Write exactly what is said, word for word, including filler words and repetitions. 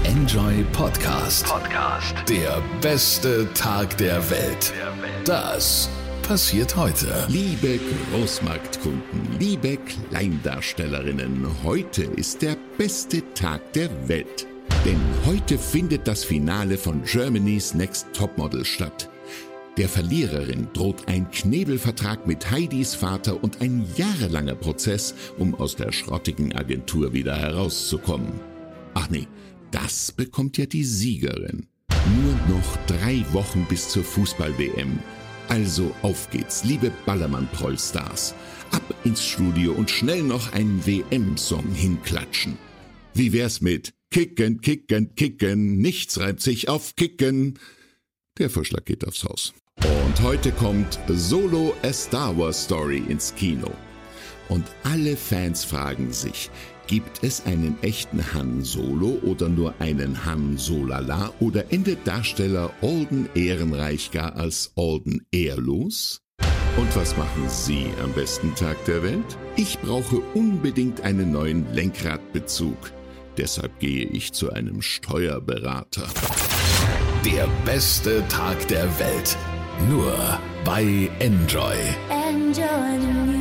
Enjoy Podcast. Podcast. Der beste Tag der Welt. Das passiert heute. Liebe Großmarktkunden, liebe Kleindarstellerinnen, heute ist der beste Tag der Welt. Denn heute findet das Finale von Germany's Next Topmodel statt. Der Verliererin droht ein Knebelvertrag mit Heidis Vater und ein jahrelanger Prozess, um aus der schrottigen Agentur wieder herauszukommen. Ach nee, das bekommt ja die Siegerin. Nur noch drei Wochen bis zur Fußball-W M. Also auf geht's, liebe Ballermann-Prollstars. Ab ins Studio und schnell noch einen W M-Song hinklatschen. Wie wär's mit Kicken, Kicken, Kicken, nichts reibt sich auf Kicken? Der Vorschlag geht aufs Haus. Und heute kommt Solo A Star Wars Story ins Kino. Und alle Fans fragen sich, gibt es einen echten Han Solo oder nur einen Han Solala oder endet Darsteller Alden Ehrenreich gar als Alden Ehrlos? Und was machen Sie am besten Tag der Welt? Ich brauche unbedingt einen neuen Lenkradbezug. Deshalb gehe ich zu einem Steuerberater. Der beste Tag der Welt. Nur bei Enjoy. Enjoy the music.